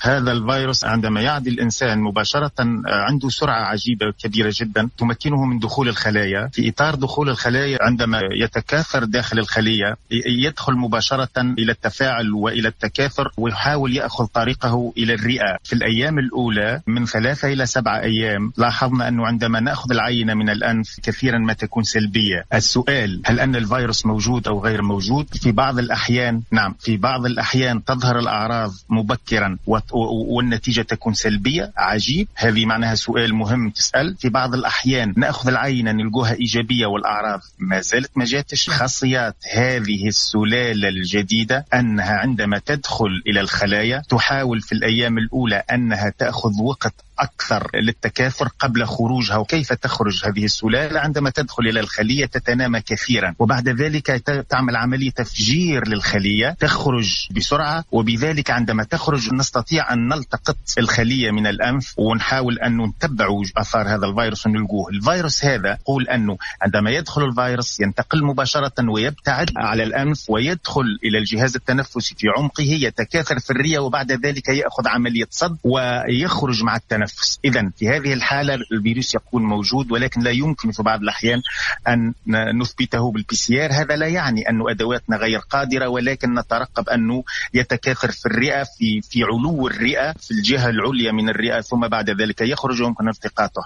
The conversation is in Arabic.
هذا الفيروس عندما يعدي الإنسان مباشرة عنده سرعة عجيبة كبيرة جدا تمكنه من دخول الخلايا. في إطار دخول الخلايا عندما يتكاثر داخل الخلية يدخل مباشرة إلى التفاعل وإلى التكاثر ويحاول يأخذ طريقه إلى الرئة. في الأيام الأولى من 3 إلى 7 أيام لاحظنا أنه عندما نأخذ العينة من الأنف كثيرا ما تكون سلبية. السؤال هل أن الفيروس موجود أو غير موجود؟ في بعض الأحيان نعم، في بعض الأحيان تظهر الأعراض مبكرا والنتيجة تكون سلبية. عجيب، هذه معناها سؤال مهم تسأل. في بعض الأحيان نأخذ العينة نلقوها إيجابية والأعراض ما زالت ما جاتش. خاصيات هذه السلالة الجديدة أنها عندما تدخل إلى الخلايا تحاول في الأيام الأولى أنها تأخذ وقت أكثر للتكاثر قبل خروجها. وكيف تخرج هذه السلالة؟ عندما تدخل إلى الخلية تتنامى كثيرا وبعد ذلك تعمل عملية تفجير للخلية، تخرج بسرعة، وبذلك عندما تخرج نستطيع أن نلتقط الخلية من الأنف ونحاول أن نتبع أثار هذا الفيروس ونلقوه. الفيروس هذا يقول أنه عندما يدخل الفيروس ينتقل مباشرة ويبتعد على الأنف ويدخل إلى الجهاز التنفسي في عمقه، يتكاثر في الرئة وبعد ذلك يأخذ عملية صد ويخرج مع التنفس. إذن في هذه الحالة الفيروس يكون موجود، ولكن لا يمكن في بعض الأحيان أن نثبته بالPCR. هذا لا يعني أن أدواتنا غير قادرة، ولكن نترقب أنه يتكاثر في الرئة في علو الرئة في الجهة العليا من الرئة، ثم بعد ذلك يخرج ويمكن التقاطه.